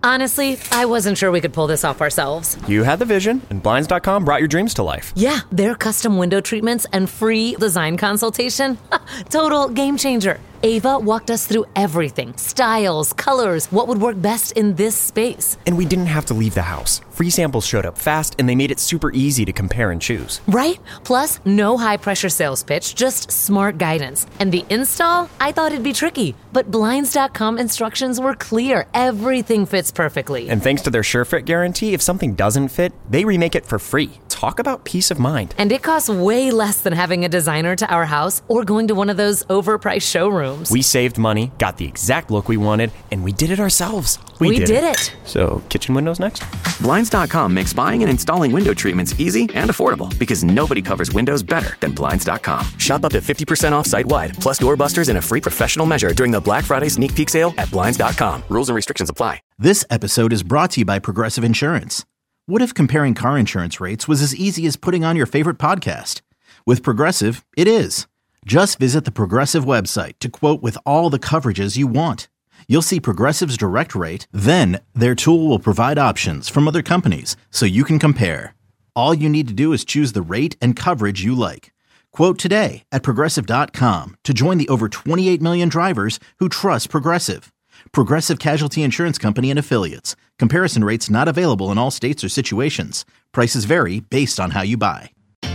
Honestly, I wasn't sure we could pull this off ourselves. You had the vision, and Blinds.com brought your dreams to life. Yeah, their custom window treatments and free design consultation. Total game changer. Ava walked us through everything. Styles, colors, what would work best in this space. And we didn't have to leave the house. Free samples showed up fast, and they made it super easy to compare and choose. Right? Plus, no high-pressure sales pitch, just smart guidance. And the install? I thought it'd be tricky. But Blinds.com instructions were clear. Everything fits perfectly. And thanks to their SureFit guarantee, if something doesn't fit, they remake it for free. Talk about peace of mind. And it costs way less than having a designer to our house or going to one of those overpriced showrooms. We saved money, got the exact look we wanted, and we did it ourselves. We did it. So, kitchen windows next? Blinds.com makes buying and installing window treatments easy and affordable because nobody covers windows better than Blinds.com. Shop up to 50% off site-wide, plus doorbusters and a free professional measure during the Black Friday sneak peek sale at Blinds.com. Rules and restrictions apply. This episode is brought to you by Progressive Insurance. What if comparing car insurance rates was as easy as putting on your favorite podcast? With Progressive, it is. Just visit the Progressive website to quote with all the coverages you want. You'll see Progressive's direct rate, then their tool will provide options from other companies so you can compare. All you need to do is choose the rate and coverage you like. Quote today at Progressive.com to join the over 28 million drivers who trust Progressive. Progressive Casualty Insurance Company and Affiliates. Comparison rates not available in all states or situations. Prices vary based on how you buy.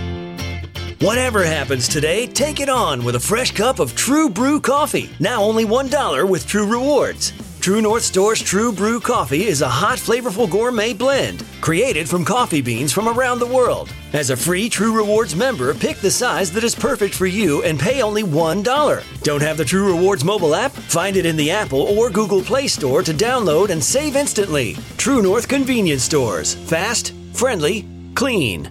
Whatever happens today, take it on with a fresh cup of True Brew coffee. Now only $1 with True Rewards. True North Store's True Brew coffee is a hot, flavorful gourmet blend created from coffee beans from around the world. As a free True Rewards member, pick the size that is perfect for you and pay only $1. Don't have the True Rewards mobile app? Find it in the Apple or Google Play Store to download and save instantly. True North Convenience Stores. Fast, friendly, clean.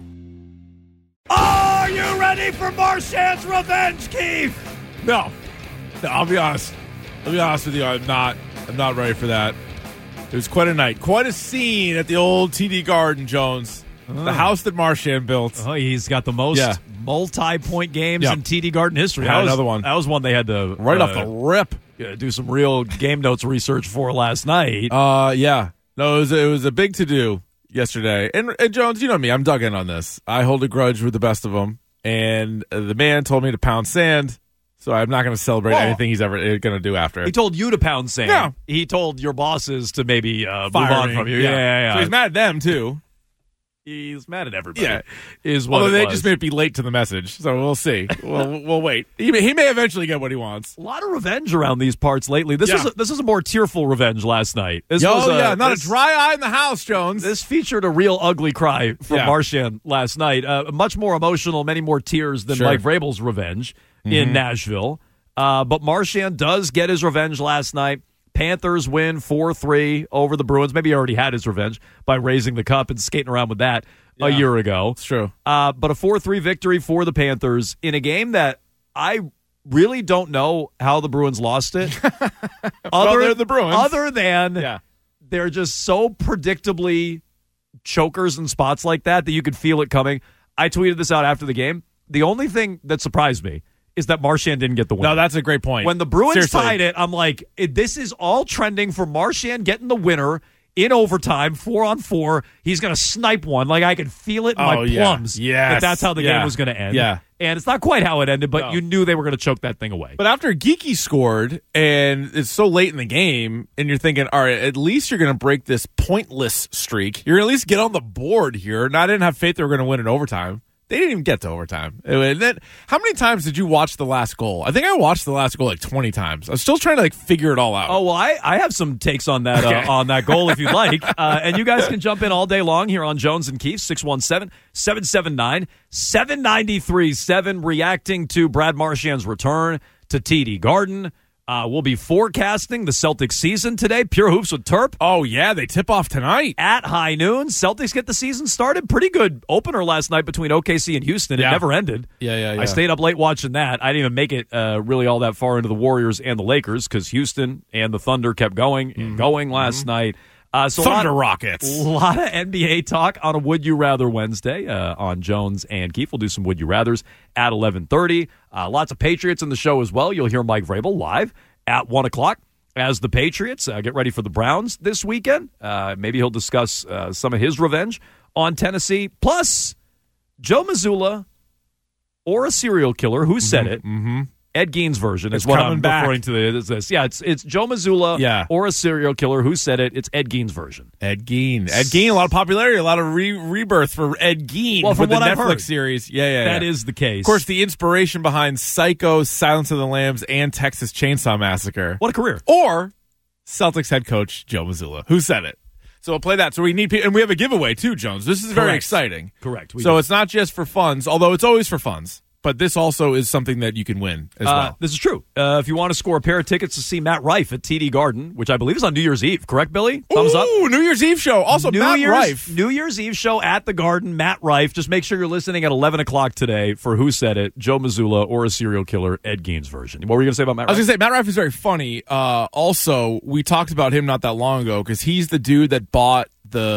Are you ready for Marchand's revenge, Keith? No, I'll be honest. I'll be honest with you. I'm not ready for that. It was quite a night, quite a scene at the old TD Garden, Jones. The house that Marchand built. Oh, he's got the most multi-point games in TD Garden history. Yeah, another one. That was one they had to right off the rip do some real game notes research for last night. Yeah. No, it was a big to-do yesterday. And Jones, you know me, I'm dug in on this. I hold a grudge with the best of them. And the man told me to pound sand, so I'm not going to celebrate anything he's ever going to do after. He told you to pound sand. Yeah. He told your bosses to maybe move Fire on me. from you. Yeah. So he's mad at them, too. He's mad at everybody. Yeah. Is what Although they was. just may be late to the message, so we'll see. We'll wait. He may eventually get what he wants. A lot of revenge around these parts lately. This is a more tearful revenge last night. Not a dry eye in the house, Jones. This featured a real ugly cry from Marchand last night. Much more emotional, many more tears than Mike Vrabel's revenge in Nashville. But Marchand does get his revenge last night. Panthers win 4-3 over the Bruins. Maybe he already had his revenge by raising the cup and skating around with that a year ago. It's true. But a 4-3 victory for the Panthers in a game that I really don't know how the Bruins lost it. They're the Bruins. Other than they're just so predictably chokers in spots like that you could feel it coming. I tweeted this out after the game. The only thing that surprised me is that Marchand didn't get the win. No, that's a great point. When the Bruins tied it, I'm like, this is all trending for Marchand getting the winner in overtime, 4-on-4. He's going to snipe one. Like, I could feel it in my plums that that's how the game was going to end. Yeah. And it's not quite how it ended, but you knew they were going to choke that thing away. But after Geeky scored, and it's so late in the game, and you're thinking, all right, at least you're going to break this pointless streak. You're going to at least get on the board here. And I didn't have faith they were going to win in overtime. They didn't even get to overtime. And then, how many times did you watch the last goal? I think I watched the last goal like 20 times. I was still trying to figure it all out. Oh, well, I have some takes on that on that goal if you'd like. And you guys can jump in all day long here on Jones and Keefe, 617-779-7937, reacting to Brad Marchand's return to TD Garden. We'll be forecasting the Celtics season today. Pure Hoops with Terp. Oh, yeah, they tip off tonight. At high noon. Celtics get the season started. Pretty good opener last night between OKC and Houston. It never ended. Yeah. I stayed up late watching that. I didn't even make it really all that far into the Warriors and the Lakers because Houston and the Thunder kept going and going last night. So Thunder Rockets. A lot of NBA talk on a Would You Rather Wednesday on Jones and Keefe. We'll do some Would You Rathers at 11:30. Lots of Patriots in the show as well. You'll hear Mike Vrabel live at 1 o'clock. as the Patriots get ready for the Browns this weekend. Maybe he'll discuss some of his revenge on Tennessee. Plus, Joe Mazzulla or a serial killer. Who said it? Mm-hmm. Ed Gein's version is what I'm referring to this. Yeah, it's Joe Mazzulla or a serial killer. Who said it? It's Ed Gein's version. Ed Gein, a lot of popularity, a lot of rebirth for Ed Gein from the what I've Netflix heard, series. That is the case. Of course, the inspiration behind Psycho, Silence of the Lambs, and Texas Chainsaw Massacre. What a career. Or Celtics head coach Joe Mazzulla. Who said it? So we'll play that. So we need people, and we have a giveaway too, Jones. This is very exciting. Correct. It's not just for funds, although it's always for funds. But this also is something that you can win as well. This is true. If you want to score a pair of tickets to see Matt Rife at TD Garden, which I believe is on New Year's Eve, correct, Billy? Thumbs up. New Year's Eve show. Also, Matt Rife. New Year's Eve show at the Garden, Matt Rife. Just make sure you're listening at 11 o'clock today for Who Said It, Joe Mazzulla or a serial killer, Ed Gein's version. What were you going to say about Matt Rife? I was going to say, Matt Rife is very funny. Also, we talked about him not that long ago because he's the dude that bought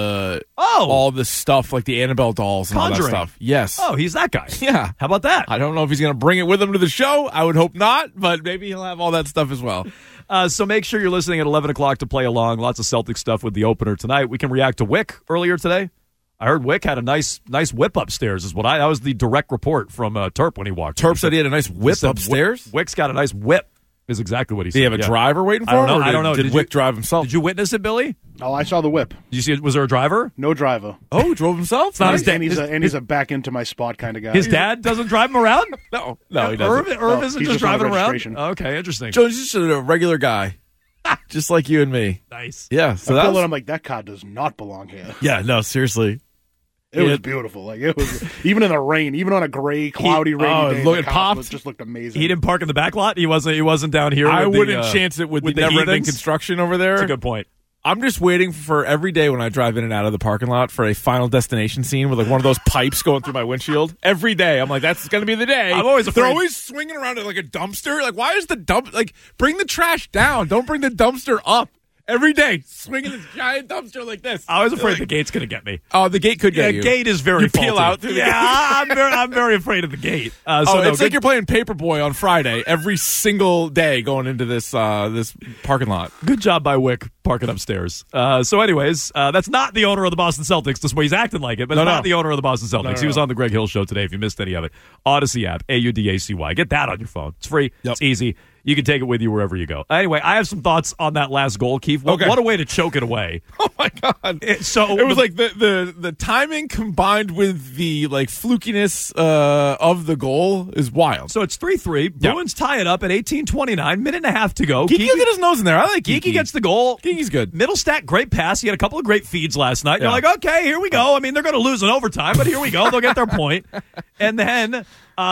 all the stuff like the Annabelle dolls and Conjuring. all that stuff. Yes. Oh, he's that guy. Yeah. How about that? I don't know if he's going to bring it with him to the show. I would hope not, but maybe he'll have all that stuff as well. So make sure you're listening at 11 o'clock to play along. Lots of Celtic stuff with the opener tonight. We can react to Wick earlier today. I heard Wick had a nice whip upstairs. That was the direct report from Terp when he walked. Terp said he had a nice whip upstairs? Wick's got a nice whip. Is exactly what he said. Did he have a driver waiting for him? I don't know. Did Wick drive himself? Did you witness it, Billy? Oh, I saw the whip. Did you see it? Was there a driver? No driver. Oh, he drove himself? It's not his dad. And he's a back into my spot kind of guy. His dad doesn't drive him around? No, he doesn't. Irv isn't just driving around? Registration. Okay, interesting. Joe's just a regular guy. Just like you and me. Nice. Yeah. So I'm like, that car does not belong here. Yeah, no, seriously. It was beautiful. Like it was, even in the rain, even on a gray, cloudy, rainy day. It just looked amazing. He didn't park in the back lot. He wasn't down here. I wouldn't chance it with the never-ending construction over there. That's a good point. I'm just waiting for every day when I drive in and out of the parking lot for a Final Destination scene with like one of those pipes going through my windshield. Every day, I'm like, that's going to be the day. I'm always afraid. They're always swinging around it like a dumpster. Like, why is the bring the trash down? Don't bring the dumpster up. Every day, swinging this giant dumpster like this. I was afraid the gate's going to get me. Oh, the gate could get you. The gate is very faulty. Peel out through the gate. I'm very afraid of the gate. It's like you're playing Paperboy on Friday every single day going into this this parking lot. Good job by Wick parking upstairs. Anyways, that's not the owner of the Boston Celtics. This way he's acting like it, but it's not the owner of the Boston Celtics. He was on the Greg Hill Show today if you missed any of it. Odyssey app, AUDACY. Get that on your phone. It's free. Yep. It's easy. You can take it with you wherever you go. Anyway, I have some thoughts on that last goal, Keith. What a way to choke it away. Oh, my God. It was like the timing combined with the like flukiness of the goal is wild. So it's 3-3. Bruins tie it up at 18:29, minute and a half to go. Geeky will get his nose in there. I like Geeky. Geeky gets the goal. Geeky's good. Middle stat, great pass. He had a couple of great feeds last night. You're like, okay, here we go. I mean, they're going to lose in overtime, but here we go. They'll get their point. And then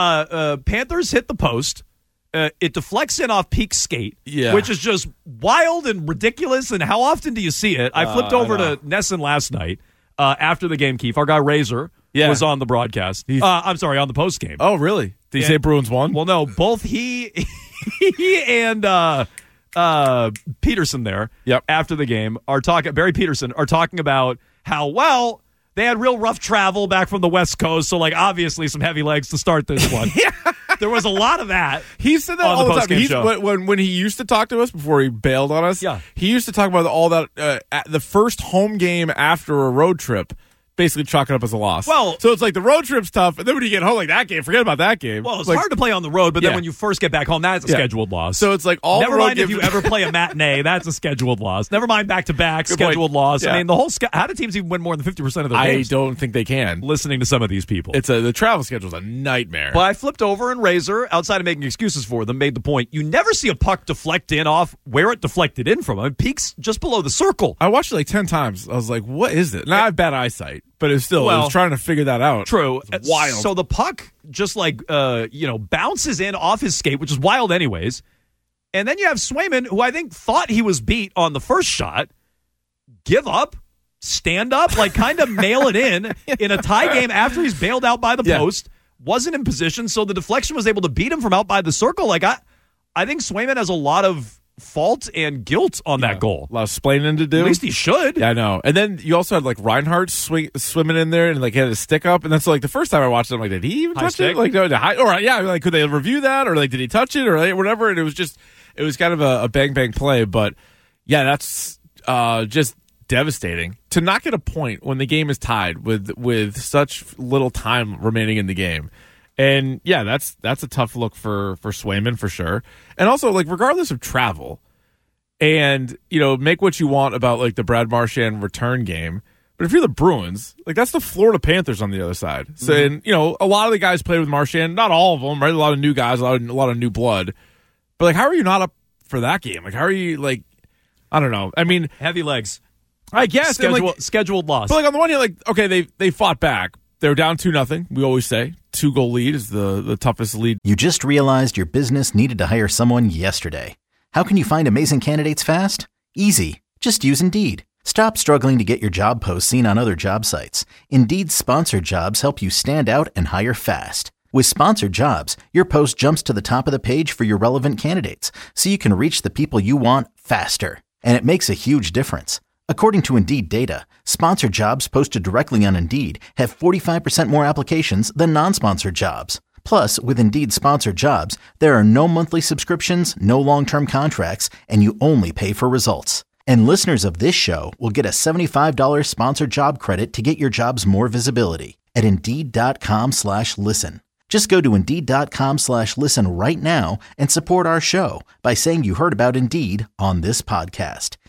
Panthers hit the post. It deflects in off Peake's skate, which is just wild and ridiculous. And how often do you see it? I flipped over to Nesson last night after the game, Keith. Our guy Razor was on the broadcast. I'm sorry, on the post game. Oh, really? Did he say Bruins won? Well, no. Both he and Peterson there after the game are talking. Barry Peterson are talking about how they had real rough travel back from the West Coast, so like obviously some heavy legs to start this one. There was a lot of that. He said that all the time. When he used to talk to us before he bailed on us, he used to talk about all that at the first home game after a road trip. Basically chalk it up as a loss. So it's like the road trip's tough, and then when you get home, like that game, forget about that game. Well, it's hard to play on the road, but then when you first get back home, that's a scheduled loss. So it's like all never mind if you ever play a matinee, that's a scheduled loss. Never mind back-to-back, scheduled loss. I mean, the whole how do teams even win more than 50% of their games? I don't think they can. Listening to some of these people. The travel schedule's a nightmare. But I flipped over and Razor, outside of making excuses for them, made the point. You never see a puck deflect in off where it deflected in from. I mean, Peake's just below the circle. I watched it like 10 times. I was like, what is it? Now I have bad eyesight. But it's still, I was trying to figure that out. True. It's wild. So the puck just bounces in off his skate, which is wild anyways. And then you have Swayman, who I think thought he was beat on the first shot, give up, stand up, kind of mail it in a tie game after he's bailed out by the post, wasn't in position, so the deflection was able to beat him from out by the circle. I think Swayman has a lot of fault and guilt on that goal. A lot of splaining to do. At least he should. Yeah, I know. And then you also had Reinhardt swimming in there and he had his stick up. And that's the first time I watched it, I'm like, did he even touch it? Could they review that or did he touch it or whatever? And it it was kind of a bang-bang play, but yeah, that's just devastating to not get a point when the game is tied with such little time remaining in the game. And yeah, that's a tough look for Swayman for sure. And also, like, regardless of travel, and make what you want about like the Brad Marchand return game, but if you're the Bruins, like, that's the Florida Panthers on the other side. So, and a lot of the guys played with Marchand, not all of them, right? A lot of new guys, a lot of new blood. But like, how are you not up for that game? Like, how are you, like, I don't know. I mean, heavy legs, I guess. Scheduled loss. But like, on the one hand, like, okay, they fought back. They were down 2-0. We always say 2-goal lead is the toughest lead. You just realized your business needed to hire someone yesterday. How can you find amazing candidates fast? Easy. Just use Indeed. Stop struggling to get your job posts seen on other job sites. Indeed's sponsored jobs help you stand out and hire fast. With sponsored jobs, your post jumps to the top of the page for your relevant candidates, so you can reach the people you want faster. And it makes a huge difference. According to Indeed data, sponsored jobs posted directly on Indeed have 45% more applications than non-sponsored jobs. Plus, with Indeed sponsored jobs, there are no monthly subscriptions, no long-term contracts, and you only pay for results. And listeners of this show will get a $75 sponsored job credit to get your jobs more visibility at Indeed.com/listen. Just go to Indeed.com/listen right now and support our show by saying you heard about Indeed on this podcast.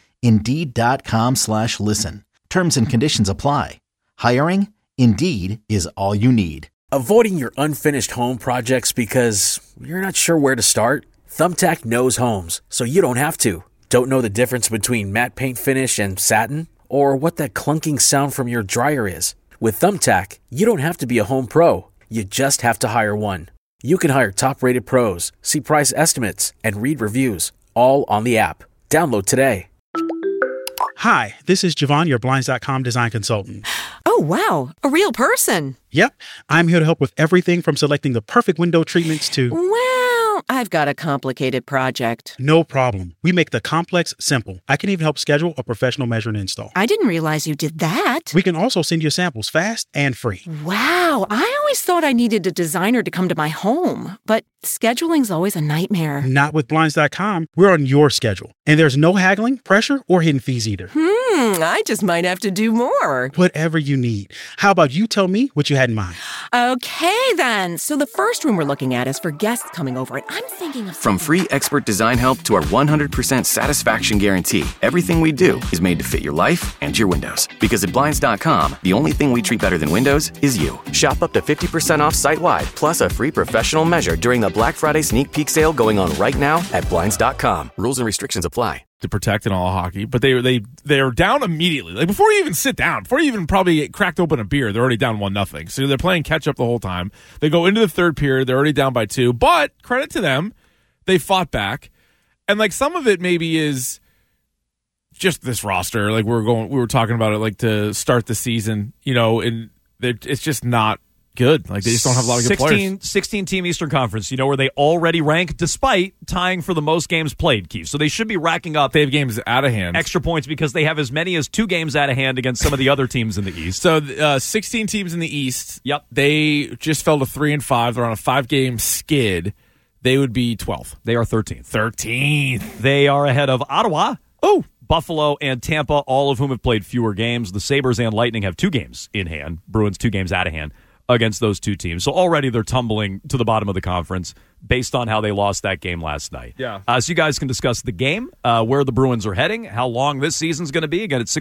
Indeed.com/listen. Terms and conditions apply. Hiring? Indeed is all you need. Avoiding your unfinished home projects because you're not sure where to start? Thumbtack knows homes, so you don't have to. Don't know the difference between matte paint finish and satin? Or what that clunking sound from your dryer is? With Thumbtack, you don't have to be a home pro. You just have to hire one. You can hire top-rated pros, see price estimates, and read reviews, all on the app. Download today. Hi, this is Javon, your Blinds.com design consultant. Oh, wow. A real person. Yep. I'm here to help with everything from selecting the perfect window treatments to... Well, I've got a complicated project. No problem. We make the complex simple. I can even help schedule a professional measure and install. I didn't realize you did that. We can also send you samples fast and free. Wow. I always thought I needed a designer to come to my home, but scheduling's always a nightmare. Not with Blinds.com. We're on your schedule. And there's no haggling, pressure, or hidden fees either. I just might have to do more. Whatever you need. How about you tell me what you had in mind? Okay, then. So the first room we're looking at is for guests coming over, and I'm thinking of... From free expert design help to our 100% satisfaction guarantee, everything we do is made to fit your life and your windows. Because at Blinds.com, the only thing we treat better than windows is you. Shop up to 50% off site-wide, plus a free professional measure during the Black Friday sneak peek sale going on right now at Blinds.com. Rules and restrictions apply. To protect in all hockey, but they're down immediately. Like, before you even sit down, before you even probably cracked open a beer, they're already down 1-0. So they're playing catch up the whole time. They go into the third period, they're already down by 2. But credit to them, they fought back, and like some of it maybe is just this roster. Like we were talking about it, like to start the season, and it's just not good. Like they just don't have a lot of good players. 16-team Eastern Conference, where they already rank despite tying for the most games played, Keith. So they should be racking up. They have games out of hand. Extra points because they have as many as 2 games out of hand against some of the other teams in the East. So 16 teams in the East. Yep. They just fell to 3-5. They're on a 5-game skid. They would be 12th. They are 13th. 13th. They are ahead of Ottawa. Oh, Buffalo and Tampa, all of whom have played fewer games. The Sabres and Lightning have 2 games in hand. Bruins 2 games out of hand against those 2 teams. So already they're tumbling to the bottom of the conference based on how they lost that game last night. Yeah. So you guys can discuss the game, where the Bruins are heading, how long this season's going to be. Again, it's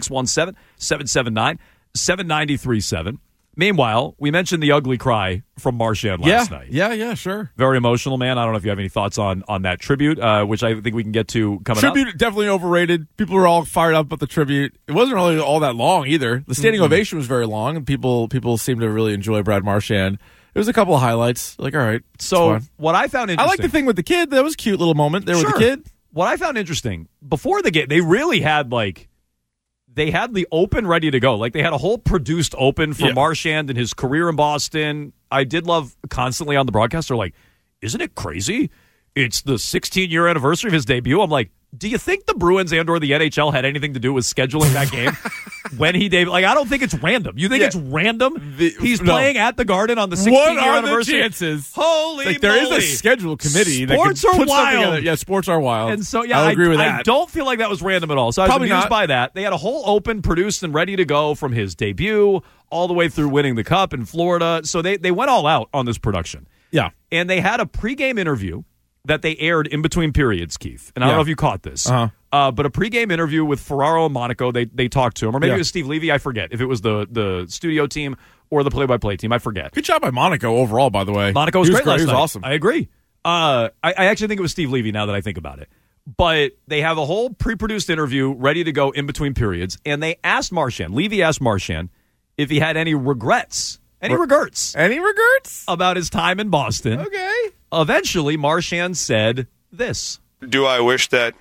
617-779-7937. Meanwhile, we mentioned the ugly cry from Marchand last night. Yeah, sure. Very emotional, man. I don't know if you have any thoughts on that tribute, which I think we can get to coming up. Tribute definitely overrated. People were all fired up about the tribute. It wasn't really all that long either. The standing ovation was very long, and people seemed to really enjoy Brad Marchand. There was a couple of highlights. Like, all right. So what I found interesting... I like the thing with the kid. That was a cute little moment there with the kid. What I found interesting, before the game, they really had, they had the open ready to go. Like, they had a whole produced open for Marchand and his career in Boston. I did love constantly on the broadcast, they're like, isn't it crazy? It's the 16-year anniversary of his debut. I'm like, Do you think the Bruins and or the NHL had anything to do with scheduling that game when he debuted? Like, I don't think it's random. You think it's random? He's playing at the Garden on the 16th year anniversary. What are the chances? Holy moly. There is a schedule committee. Sports that are wild. Yeah, sports are wild. And so, I agree with that. I don't feel like that was random at all. So I was amused by that. They had a whole open, produced, and ready to go from his debut all the way through winning the Cup in Florida. So they went all out on this production. Yeah. And they had a pregame interview that they aired in between periods, Keith. And I don't know if you caught this. But a pregame interview with Ferraro and Monaco, they talked to him. Or maybe it was Steve Levy, I forget. If it was the studio team or the play-by-play team, I forget. Good job by Monaco overall, by the way. Monaco was great last night. He was awesome. I agree. I actually think it was Steve Levy now that I think about it. But they have a whole pre-produced interview ready to go in between periods. And they asked Marchand, Levy asked Marchand, if he had any regrets. Any regrets about his time in Boston. Okay. Eventually, Marchand said this. Do I wish that,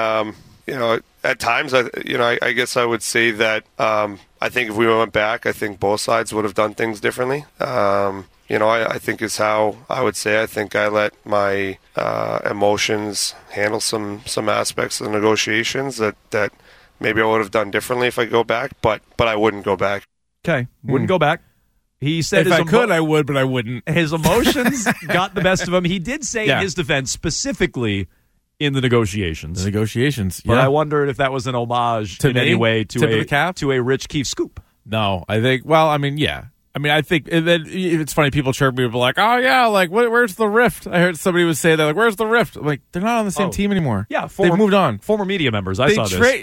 at times, I guess I would say that I think if we went back, I think both sides would have done things differently. I think is how I would say. I think I let my emotions handle some aspects of the negotiations that maybe I would have done differently if I go back, but I wouldn't go back. Okay, wouldn't go back. He said if I could, I would, but I wouldn't. His emotions got the best of him. He did say in his defense, specifically in the negotiations. But I wondered if that was an homage in any way to a Rich Keefe scoop. No, I think, I think it's funny. People chirp me, like, oh, yeah, like, where's the rift? I heard somebody would say that, like, where's the rift? I'm like, they're not on the same team anymore. Yeah, they've moved on. Former media members. I saw this.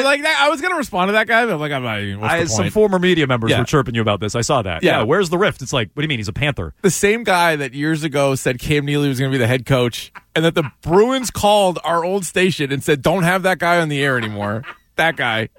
I was going to respond to that guy, but I'm like, I'm not even. What's the point? Some former media members were chirping you about this. I saw that. Yeah, where's the rift? It's like, what do you mean? He's a Panther. The same guy that years ago said Cam Neely was going to be the head coach, and that the Bruins called our old station and said, don't have that guy on the air anymore. That guy.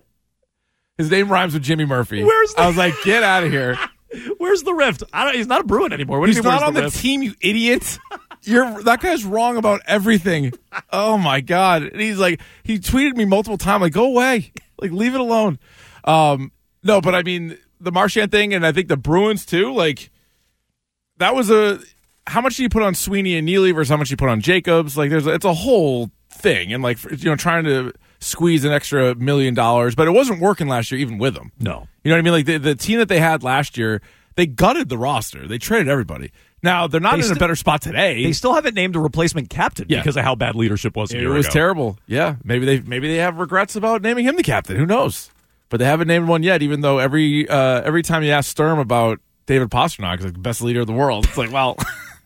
His name rhymes with Jimmy Murphy. I was like, get out of here. Where's the rift? He's not a Bruin anymore. He's not on the team, you idiot. That guy's wrong about everything. Oh my God. And he's like, he tweeted me multiple times, like, go away. Like, leave it alone. No, but I mean, the Marchand thing, and I think the Bruins too, like, that was how much do you put on Sweeney and Neely versus how much you put on Jacobs? Like, it's a whole thing. And like, trying to squeeze an extra $1 million, but it wasn't working last year even with them. No. You know what I mean? Like the team that they had last year, they gutted the roster. They traded everybody. Now, they're not in a better spot today. They still haven't named a replacement captain because of how bad leadership was a year ago. It was terrible. Yeah. Maybe they have regrets about naming him the captain. Who knows? But they haven't named one yet, even though every time you ask Sturm about David Pastrnak, he's like the best leader of the world. It's like, well,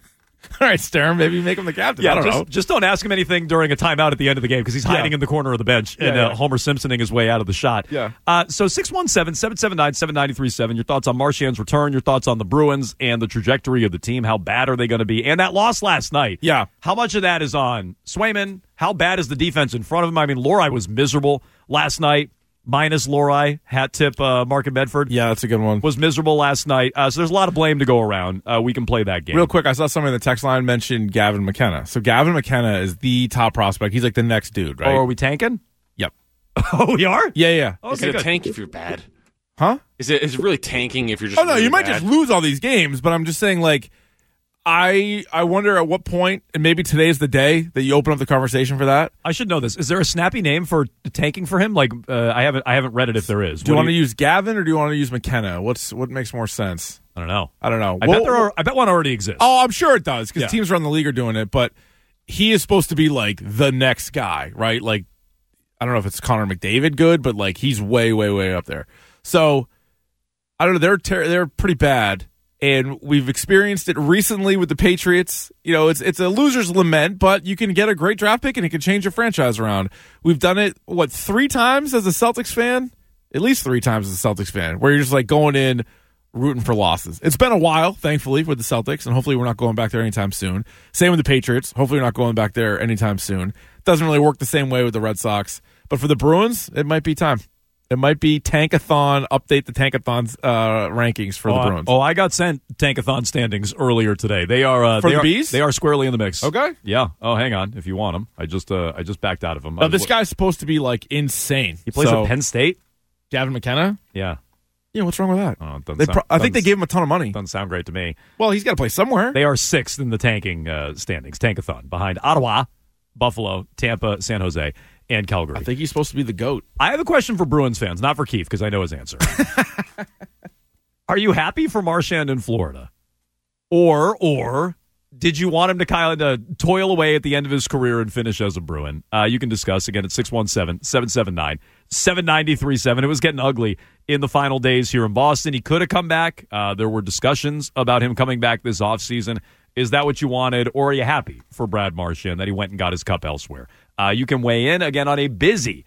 all right, Sturm, maybe make him the captain. Yeah, I don't know. Just don't ask him anything during a timeout at the end of the game because he's hiding in the corner of the bench and Homer Simpsoning his way out of the shot. Yeah. So 617-779-7937, your thoughts on Marchand's return, your thoughts on the Bruins and the trajectory of the team. How bad are they going to be? And that loss last night. Yeah. How much of that is on Swayman? How bad is the defense in front of him? I mean, Lohrei was miserable last night. Minus Lohrei, hat tip, Mark Bedford. Yeah, that's a good one. Was miserable last night. So there's a lot of blame to go around. We can play that game. Real quick, I saw somebody in the text line mention Gavin McKenna. So Gavin McKenna is the top prospect. He's like the next dude, right? Oh, are we tanking? Yep. Oh, we are? Yeah. Okay, is it a tank if you're bad? Huh? Is it really tanking if you're just you might bad? just lose all these games, but I'm just saying, like, I wonder at what point, and maybe today's the day that you open up the conversation for that. I should know this. Is there a snappy name for tanking for him? Like, I haven't read it if there is. Do you want to use Gavin or do you want to use McKenna? What makes more sense? I don't know. I bet one already exists. Oh, I'm sure it does because teams around the league are doing it. But he is supposed to be like the next guy, right? Like, I don't know if it's Connor McDavid good, but like he's way, way, way up there. So I don't know. They're pretty bad. And we've experienced it recently with the Patriots. You know, it's a loser's lament, but you can get a great draft pick and it can change your franchise around. We've done it, 3 times as a Celtics fan? At least 3 times as a Celtics fan, where you're just like going in rooting for losses. It's been a while, thankfully, with the Celtics, and hopefully we're not going back there anytime soon. Same with the Patriots. Hopefully we're not going back there anytime soon. Doesn't really work the same way with the Red Sox. But for the Bruins, it might be time. It might be Tankathon, update the Tankathon's rankings for the Bruins. Oh, I got sent Tankathon standings earlier today. They are the Bees? They are squarely in the mix. Okay. Yeah. Oh, hang on. If you want them, I just backed out of them. Now, this guy's supposed to be like insane. He plays at Penn State. Gavin McKenna. Yeah. Yeah. What's wrong with that? Oh, I think they gave him a ton of money. Doesn't sound great to me. Well, he's got to play somewhere. They are 6th in the tanking standings. Tankathon behind Ottawa, Buffalo, Tampa, San Jose, and Calgary. I think he's supposed to be the GOAT. I have a question for Bruins fans, not for Keith, because I know his answer. Are you happy for Marchand in Florida? Or did you want him to kind of toil away at the end of his career and finish as a Bruin? You can discuss again at 617-779-7937. It was getting ugly in the final days here in Boston. He could have come back. There were discussions about him coming back this offseason. Is that what you wanted, or are you happy for Brad Marchand that he went and got his cup elsewhere? You can weigh in again on a busy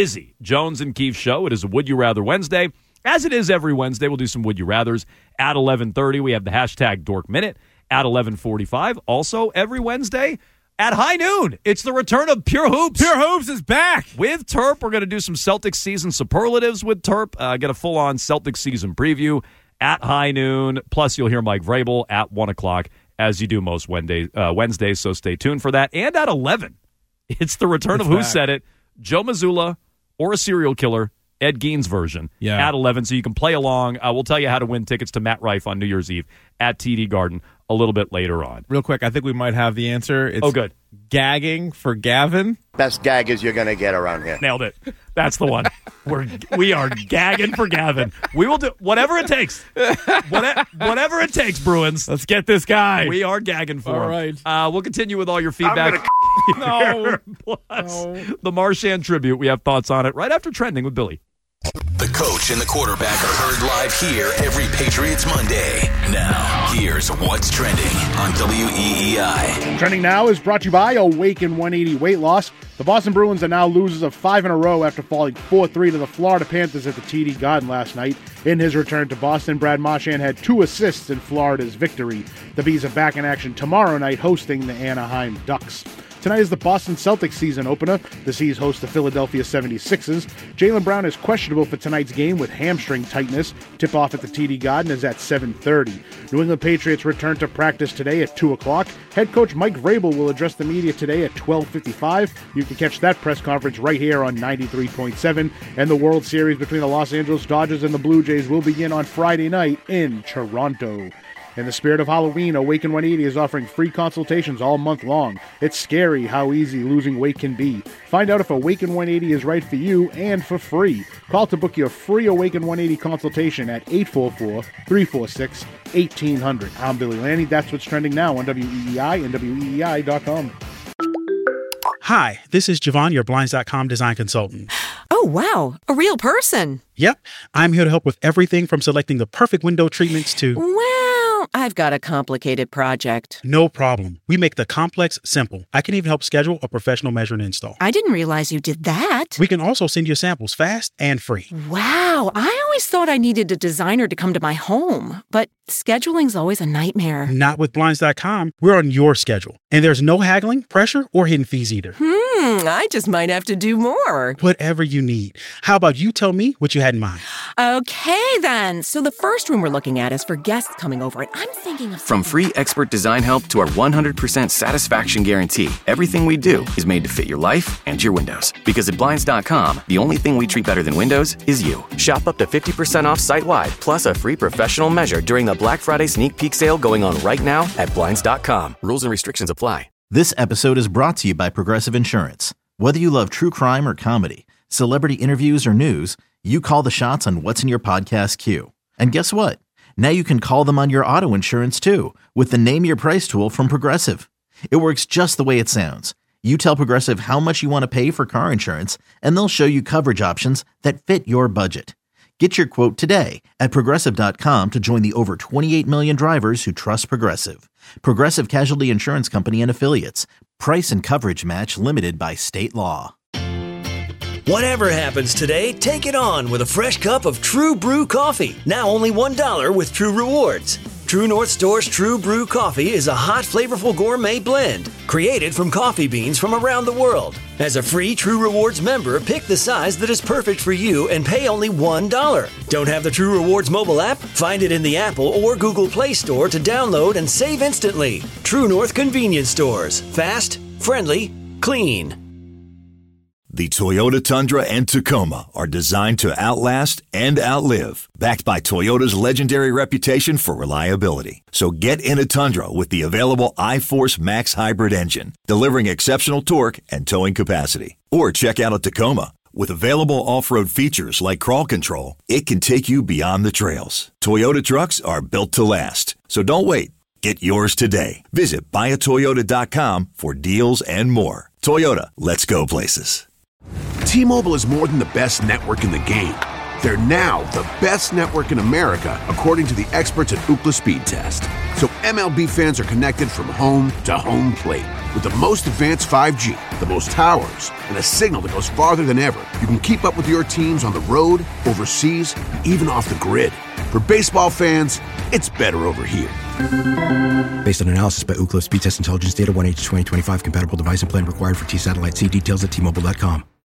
Jones and Keefe show. It is a Would You Rather Wednesday. As it is every Wednesday, we'll do some Would You Rathers. At 11:30, we have the hashtag Dork Minute. At 11:45, also every Wednesday, at high noon, it's the return of Pure Hoops. Pure Hoops is back. With Terp, we're going to do some Celtics season superlatives with Terp. Get a full-on Celtics season preview at high noon. Plus, you'll hear Mike Vrabel at 1 o'clock, as you do most Wednesdays, so stay tuned for that. And at 11, it's the return of Who Said It, Joe Mazzulla, or a serial killer, Ed Gein's version at 11, so you can play along. We'll tell you how to win tickets to Matt Rife on New Year's Eve at TD Garden a little bit later on. Real quick, I think we might have the answer. It's good. Gagging for Gavin. Best gaggers you're going to get around here. Nailed it. That's the one. We are gagging for Gavin. We will do whatever it takes. Whatever it takes, Bruins. Let's get this guy. We are gagging for all him. Right. We'll continue with all your feedback. No. Plus, the Marchand tribute. We have thoughts on it right after Trending with Billy. The coach and the quarterback are heard live here every Patriots Monday. Now, here's what's trending on WEEI. Trending now is brought to you by Awaken 180 Weight Loss. The Boston Bruins are now losers of 5 in a row after falling 4-3 to the Florida Panthers at the TD Garden last night. In his return to Boston, Brad Marchand had 2 assists in Florida's victory. The Bees are back in action tomorrow night hosting the Anaheim Ducks. Tonight is the Boston Celtics season opener. The C's host the Philadelphia 76ers. Jaylen Brown is questionable for tonight's game with hamstring tightness. Tip-off at the TD Garden is at 7:30. New England Patriots return to practice today at 2 o'clock. Head coach Mike Vrabel will address the media today at 12:55. You can catch that press conference right here on 93.7. And the World Series between the Los Angeles Dodgers and the Blue Jays will begin on Friday night in Toronto. In the spirit of Halloween, Awaken 180 is offering free consultations all month long. It's scary how easy losing weight can be. Find out if Awaken 180 is right for you and for free. Call to book your free Awaken 180 consultation at 844-346-1800. I'm Billy Lanny. That's what's trending now on WEEI and WEEI.com. Hi, this is Javon, your Blinds.com design consultant. Oh, wow. A real person. Yep. I'm here to help with everything from selecting the perfect window treatments to... Well, I've got a complicated project. No problem. We make the complex simple. I can even help schedule a professional measure and install. I didn't realize you did that. We can also send you samples fast and free. Wow. I always thought I needed a designer to come to my home, but scheduling's always a nightmare. Not with Blinds.com. We're on your schedule. And there's no haggling, pressure, or hidden fees either. I just might have to do more. Whatever you need. How about you tell me what you had in mind? Okay, then. So the first room we're looking at is for guests coming over, and I'm thinking of... From free expert design help to our 100% satisfaction guarantee, everything we do is made to fit your life and your windows. Because at Blinds.com, the only thing we treat better than windows is you. Shop up to 50% off site-wide, plus a free professional measure during the Black Friday sneak peek sale going on right now at Blinds.com. Rules and restrictions apply. This episode is brought to you by Progressive Insurance. Whether you love true crime or comedy, celebrity interviews or news, you call the shots on what's in your podcast queue. And guess what? Now you can call them on your auto insurance too with the Name Your Price tool from Progressive. It works just the way it sounds. You tell Progressive how much you want to pay for car insurance, and they'll show you coverage options that fit your budget. Get your quote today at Progressive.com to join the over 28 million drivers who trust Progressive. Progressive Casualty Insurance Company and Affiliates. Price and coverage match limited by state law. Whatever happens today, take it on with a fresh cup of True Brew coffee. Now only $1 with True Rewards. True North Store's True Brew coffee is a hot, flavorful gourmet blend created from coffee beans from around the world. As a free True Rewards member, pick the size that is perfect for you and pay only $1. Don't have the True Rewards mobile app? Find it in the Apple or Google Play Store to download and save instantly. True North Convenience Stores. Fast, friendly, clean. The Toyota Tundra and Tacoma are designed to outlast and outlive, backed by Toyota's legendary reputation for reliability. So get in a Tundra with the available iForce Max hybrid engine, delivering exceptional torque and towing capacity. Or check out a Tacoma. With available off-road features like crawl control, it can take you beyond the trails. Toyota trucks are built to last. So don't wait. Get yours today. Visit buyatoyota.com for deals and more. Toyota, let's go places. T-Mobile is more than the best network in the game. They're now the best network in America, according to the experts at Ookla Speed Test. So MLB fans are connected from home to home plate. With the most advanced 5G, the most towers, and a signal that goes farther than ever, you can keep up with your teams on the road, overseas, and even off the grid. For baseball fans, it's better over here. Based on analysis by Ookla Speed Test Intelligence Data 1H2025 compatible device and plan required for T-Satellite. See details at T-Mobile.com.